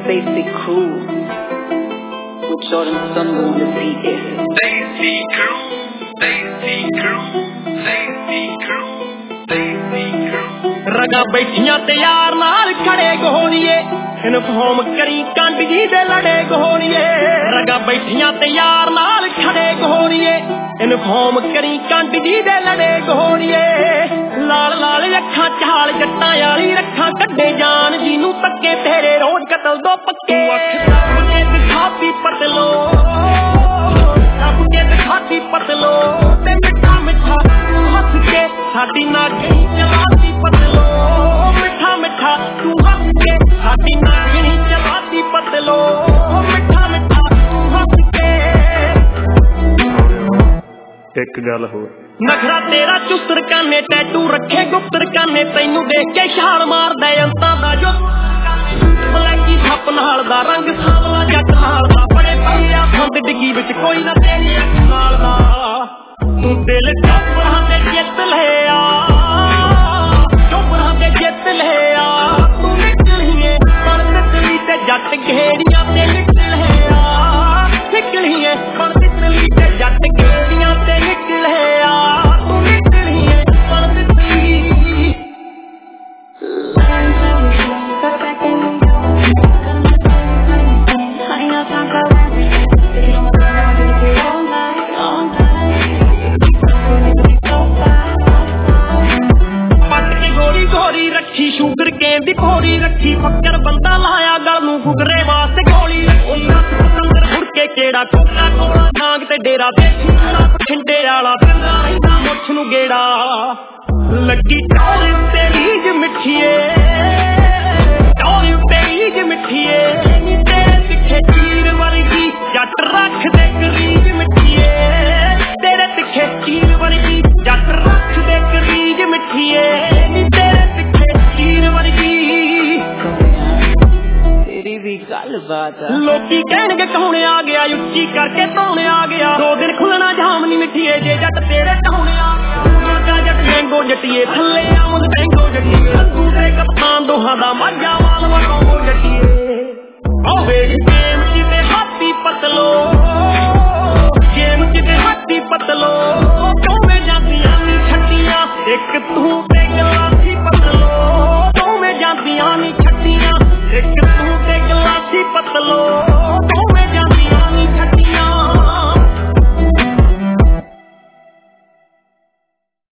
Stacey Crew with Jordan Sun on the PS. Stacey Crew, Stacey Crew, Stacey Crew, Stacey Crew. रगा बैठियां ते यार नाल खड़े गोलिए inform करी कंड जी दे लड़े गोलिए रगा बैठियां ते यार नाल खड़े गोलिए इन्फॉर्म करी कंड जी दे लड़े गोलिए लाल लाल अखां चाल जट्टां वाली रखा कड्डे जान जी नू तक्के तेरे रोज कतल दो पक्के सबके दिखाती पतलो सबके दिखाती पतलो ते मिठा मिठा हंस के साडी नागनी चलाती पतलो मिठा मिठा तू हंस के साडी नागनी चलाती पतलो मिठा मिठा तू हंस के एक गल हो नखरा तेरा चुस्तर काने टैटू रखे गुप्तर काने तैनू देख के छाल मार दे अंतां दा जो बलैकी थप नाल दा रंग सावला जट नाल दा बड़े पिया फंद डिगी विच कोई ना तेरे नाल दा तू दिल चौपरां ते जित लिया चौपरां ते जित लिया तू निकलिए पर तितली ते जट घेड़ियां ते निकलिया निकलिए पर तितली ते जट घेड़ियां ते निकलिया तू निकलिए पर तितली रखी शुगर केन दी घोड़ी रखी फक्कर बंदा लाया गल नू गुगरे वास्ते गोली अंदर मुड़ के केड़ा कोला कोला नाग ते डेरा ठिंडे वाला फिरदा मुछ नू गेड़ा लगी टौर उत्ते रीज मिठीए टौर उत्ते रीज मिठीए नी तेरे तिखे चीर वर्गी जट रख दे करीज मिठीए तेरे तिखे चीर वर्गी जट रख दे करीज मिठीए नी तेरे लोकी कहणगे कौने आ गया उच्ची करके धौने आ गया 2 दिन खुलना जाम नी मिठिए जे जट तेरे ढौने आ गया जट मैंगो जटिए थल्ले आमद मैंगो जटिए दूसरे कप्तान दोहां दा माझा वाल वगो जटिए ओ ਵੇਖ प्रेम जी ते हाथी पतलो